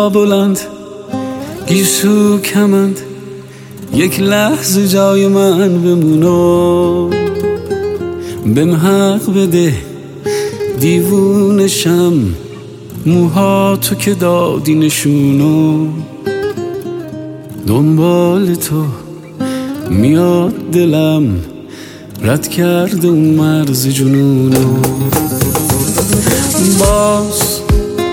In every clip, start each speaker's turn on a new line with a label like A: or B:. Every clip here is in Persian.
A: بلند گیسو کمند، یک لحظه جای من بمونو، بهم حق بده دیوونشم، موها تو که دادی نشونو، دنبال تو میاد دلم، رد کرده اون مرز جنونو. باز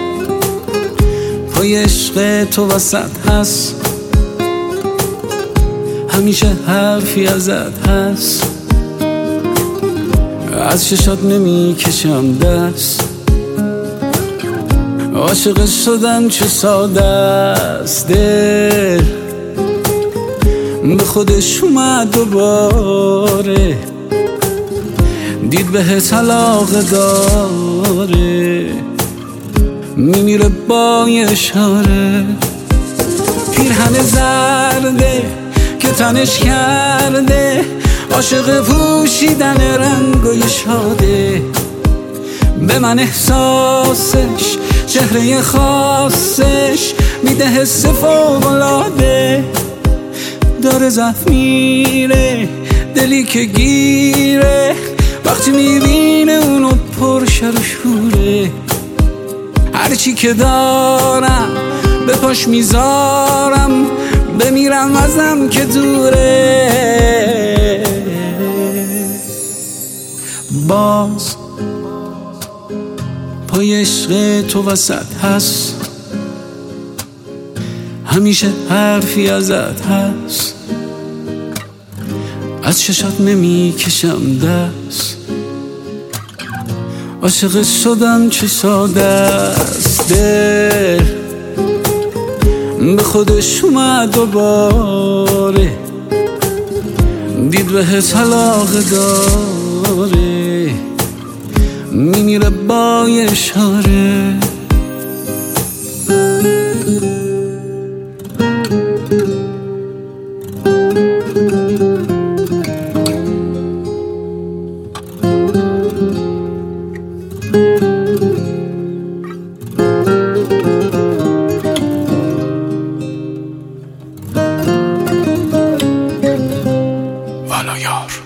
A: پای عشق تو وسط هست، همیشه حرفی ازت هست، از ششات نمی کشم دست، عاشق شدن چه ساده است، دل به خودش اومد دوباره، دید بهت علاقه داره، میمیره با اشاره، پیرهن زرده که تنش کرده، عاشق پوشیدن رنگای شاده، به من احساسش چهره خاصش میده حس فوق‌العاده، داره زخم میره دلی که گیره، وقتی میبینه اونو پرشر و شوره، هرچی که دارم به پاش میذارم، بمیرم ازم که دوره. باز پای عشق تو وسط هست، همیشه حرفی ازت هست، از چشات نمی کشم دست، عاشق شدن چه ساده است، دل به خودش اومد دوباره، دید بهت علاقه داره، میمیره با اشاره.
B: والا یار